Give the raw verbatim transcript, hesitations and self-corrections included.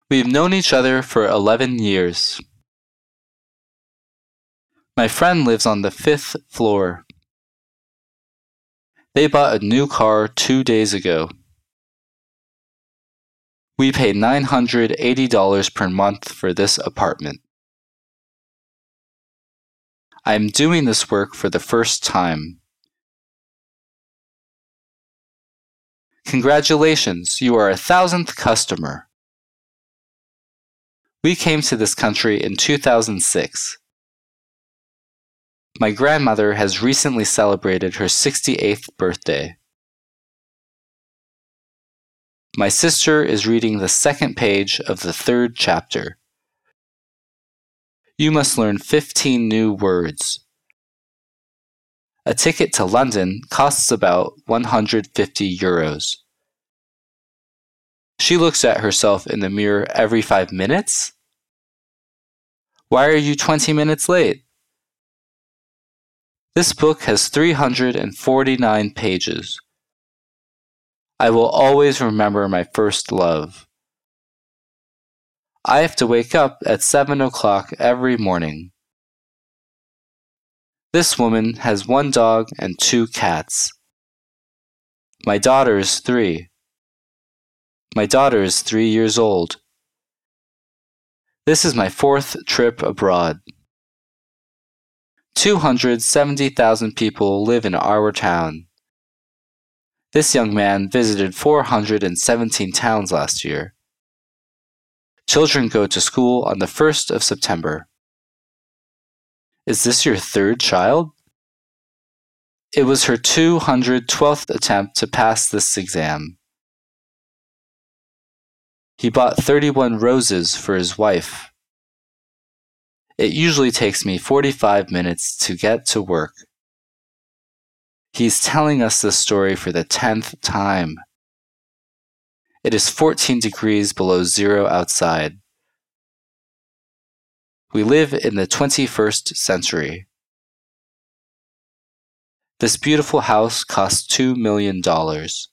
We've known each other for eleven years. My friend lives on the fifth floor. They bought a new car two days ago. We pay nine hundred eighty dollars per month for this apartment. I am doing this work for the first time. Congratulations, you are a thousandth customer. We came to this country in two thousand six. My grandmother has recently celebrated her sixty-eighth birthday. My sister is reading the second page of the third chapter. You must learn fifteen new words. A ticket to London costs about one hundred fifty euros. She looks at herself in the mirror every five minutes? Why are you twenty minutes late? This book has three hundred forty-nine pages. I will always remember my first love. I have to wake up at seven o'clock every morning. This woman has one dog and two cats. My daughter is three. My daughter is three years old. This is my fourth trip abroad. two hundred seventy thousand people live in our town. This young man visited four hundred seventeen towns last year. Children go to school on the first of September. Is this your third child? It was her two hundred twelfth attempt to pass this exam. He bought thirty-one roses for his wife. It usually takes me forty-five minutes to get to work. He's telling us this story for the tenth time. It is fourteen degrees below zero outside. We live in the twenty-first century. This beautiful house cost two million dollars.